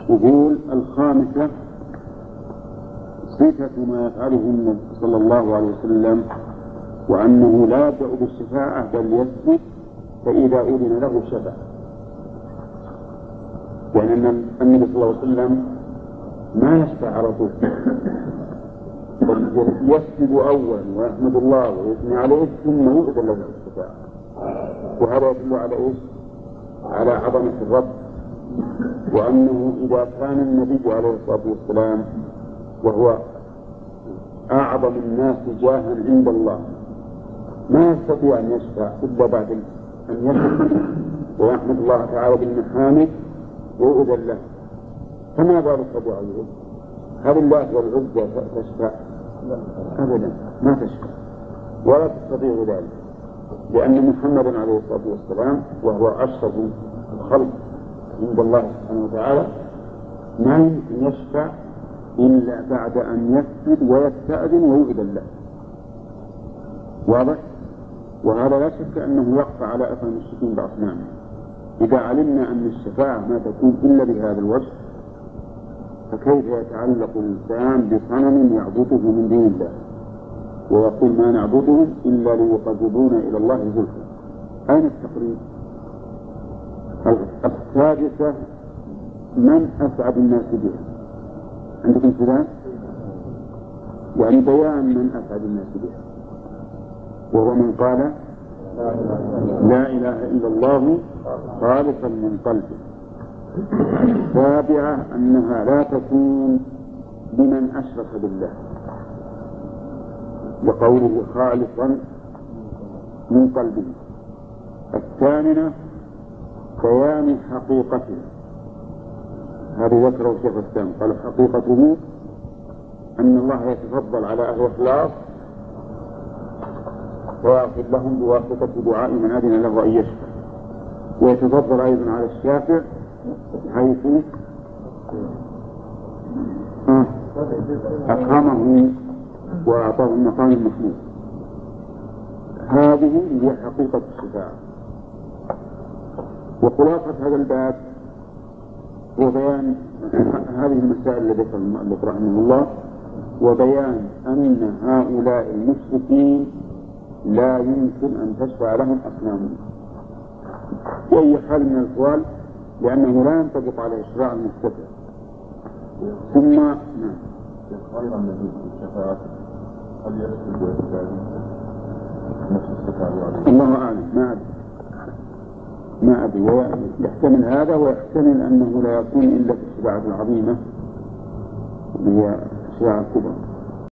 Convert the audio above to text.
يقول الخامسة صفة ما يفعله النبي صلى الله عليه وسلم وأنه لا يبدأ بالشفاعة بل يسكت فإذا أذن له شفع، يعني أن النبي صلى الله عليه وسلم ما يشفع على طول، بل يسجد أولا ويحمد الله ويثني عليه ثم يؤذن له الشفاعة. وهذا يدل على إيش؟ على عظمة الرب، وأنه إذا كان النبي عليه الصلاة والسلام وهو أعظم الناس جاها عند الله ما يستطيع أن يشفع إلا بعد أن يشفع ويحمد الله تعالى بالمحامد ويؤذن له، فما بالك بعيوب؟ هل الله والعزة تشفع؟ أبدا ما تشفع ولا تستطيع ذلك، لأن محمدا عليه الصلاة والسلام وهو أشرف الخلق عند الله سبحانه وتعالى ما يمكن يشفع إلا بعد أن يسجد ويستأذن ويؤذن له. واضح؟ وهذا لا شك أنه يقطع على أثر المشركين بأصنامه. إذا علمنا أن الشفاعة ما تكون إلا بهذا الوجه فكيف يتعلق الإنسان بصنم يعبده من دين الله ويقول ما نعبدهم إلا ليقربونا إلى الله زلفى؟ أين التقريب؟ السادسة من أسعد الناس بها؟ عندكم كلام؟ يعني بيان من أسعد الناس بها، وهو من قال لا إله إلا الله خالصا من قلبه. السابعة أنها لا تكون لمن أشرك بالله لقوله خالصا من قلبه. الثامنة بيان حقيقته، هذا ذكره الشيخ الإسلام قال حقيقته أن الله يتفضل على أهل الإخلاص ويغفر لهم بواسطة دعاء من أذن له أن يشفع، ويتفضل أيضا على الشافع حيث أكرمه وأعطاه المقام المحمود. هذه هي حقيقة الشفاعة. وخلاصة هذا الباب هو بيان هذه المسائل التي ذكر المؤلف رحمه الله، وبيان أن هؤلاء المشركين لا يمكن أن تشفع لهم أصنامهم في أي حال من الأحوال، لأنه لا ينطبق على إشراع المستفع. ثم أيضا من الشفاعة هل يسجد ويستأذن نفس الشفاعة؟ الله أعلم، ما أدري. ويحتمل هذا ويحتمل أنه لا يكون إلا في الشفاعة العظيمة وهي الشفاعة الكبرى.